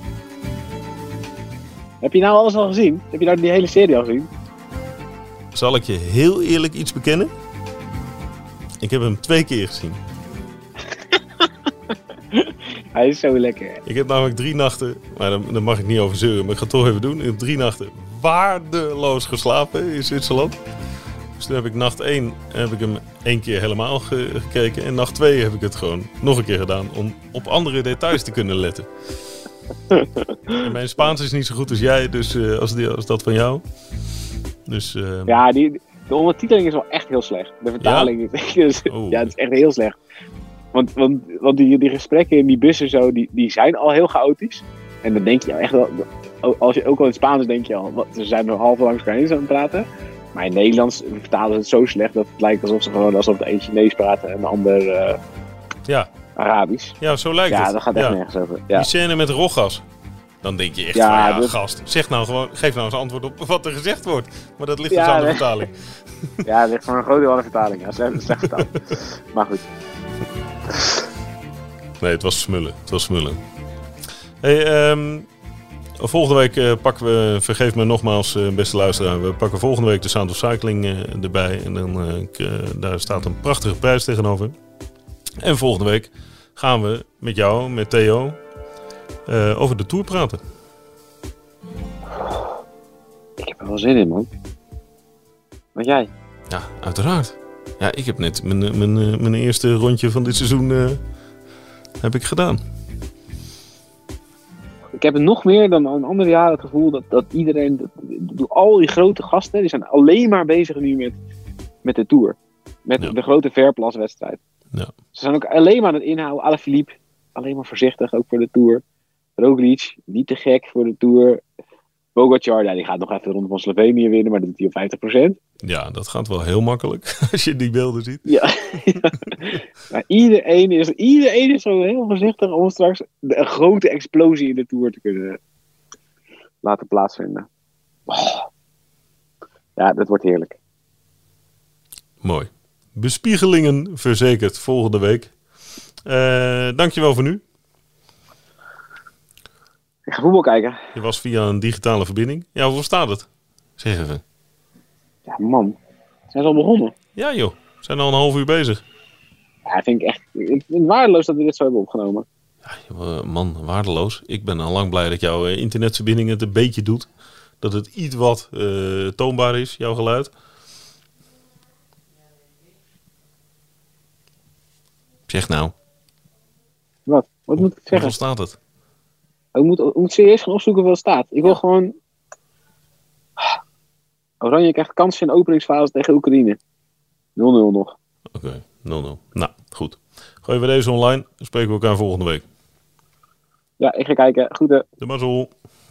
Heb je nou alles al gezien? Heb je nou die hele serie al gezien? Zal ik je heel eerlijk iets bekennen? Ik heb hem twee keer gezien. Hij is zo lekker. Ik heb namelijk drie nachten, maar daar mag ik niet over zeuren, maar ik ga het toch even doen. Ik heb drie nachten waardeloos geslapen in Zwitserland. Dus toen heb ik nacht één heb ik hem één keer helemaal ge- gekeken. En nacht twee heb ik het gewoon nog een keer gedaan om op andere details te kunnen letten. En mijn Spaans is niet zo goed als jij, dus uh, als, die, als dat van jou. Dus, uh... Ja, die, de ondertiteling is wel echt heel slecht. De vertaling ja? is, dus, oh. ja, het is echt heel slecht. Want, want, want die, die gesprekken in die bussen zo, die, die zijn al heel chaotisch. En dan denk je echt wel, als je ook al in het Spaans denk je al, wat, ze zijn nog half langs elkaar heen aan het praten. Maar in Nederlands vertalen ze het zo slecht dat het lijkt alsof ze gewoon alsof de een Chinees praten en de ander uh, ja. Arabisch. Ja, zo lijkt ja, het. Ja, dat gaat echt ja. nergens over. Ja. Die scène met Rogas. Dan denk je echt ja, van, ja, dat... gast, zeg nou gewoon, geef nou eens antwoord op wat er gezegd wordt. Maar dat ligt ja, dus aan de nee. vertaling. Ja, dat ligt van een groot deel aan de vertaling. Ja, slecht, slecht vertaald. Maar goed. Nee, het was smullen. Het was smullen. Hey, um, volgende week uh, pakken we, vergeef me nogmaals, uh, beste luisteraar, we pakken volgende week de Sound of Cycling uh, erbij. En dan, uh, ik, uh, daar staat een prachtige prijs tegenover. En volgende week gaan we met jou, met Theo, uh, over de Tour praten. Ik heb er wel zin in, man. Wat jij? Ja, uiteraard. Ja, ik heb net mijn, mijn, mijn eerste rondje van dit seizoen uh, heb ik gedaan. Ik heb nog meer dan een ander jaar het gevoel dat, dat iedereen, dat, al die grote gasten, die zijn alleen maar bezig nu met, met de Tour. Met ja. de grote verplaswedstrijd. Ja. Ze zijn ook alleen maar aan het inhouden. Alaphilippe, alleen maar voorzichtig, ook voor de Tour. Roglic, niet te gek voor de Tour. Pogacar, ja, die gaat nog even de Ronde van Slovenië winnen, maar dat doet hij op vijftig procent. Ja, dat gaat wel heel makkelijk, als je die beelden ziet. Ja, ja. Maar iedereen, is, iedereen is zo heel voorzichtig om straks de, een grote explosie in de Tour te kunnen laten plaatsvinden. Oh. Ja, dat wordt heerlijk. Mooi. Bespiegelingen verzekerd volgende week. Uh, dankjewel voor nu. Ik ga voetbal kijken. Je was via een digitale verbinding. Ja, hoe staat het? Zeg even. Ja, man. Zijn ze al begonnen? Ja, joh. We zijn al een half uur bezig. Ja, vind ik echt... Ik vind het waardeloos dat we dit zo hebben opgenomen. Ja, man, waardeloos. Ik ben al lang blij dat jouw internetverbinding het een beetje doet. Dat het iets wat uh, toonbaar is, jouw geluid. Zeg nou. Wat? Wat moet ik zeggen? Hoeveel staat het? Ik moet, ik moet serieus gaan opzoeken wat het staat. Ik wil gewoon... Oranje krijgt kans in de openingsfase tegen Oekraïne. nul nul nog. Oké, okay, nul nul. Nou, goed. Gooien we deze online. Dan spreken we elkaar volgende week. Ja, ik ga kijken. Groeten. De mazzel.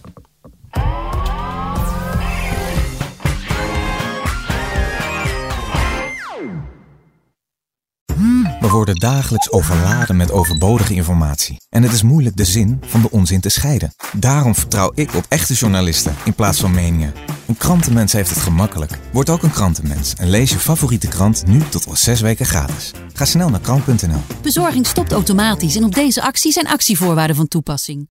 We worden dagelijks overladen met overbodige informatie. En het is moeilijk de zin van de onzin te scheiden. Daarom vertrouw ik op echte journalisten in plaats van meningen. Een krantenmens heeft het gemakkelijk. Word ook een krantenmens en lees je favoriete krant nu tot al zes weken gratis. Ga snel naar krant punt n l. Bezorging stopt automatisch en op deze actie zijn actievoorwaarden van toepassing.